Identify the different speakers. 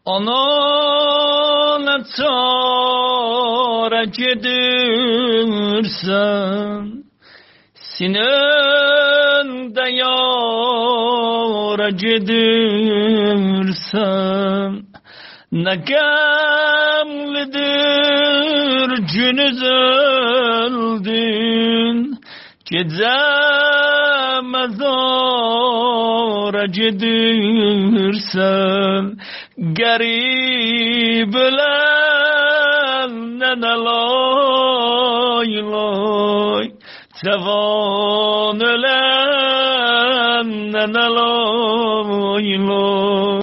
Speaker 1: Anana çare gedirsen, sinen de yara gedirsen, ne gemlidir günüz öldün, gece mezara gedirsen, garip ölene lay lay, cevan ölene lay lay.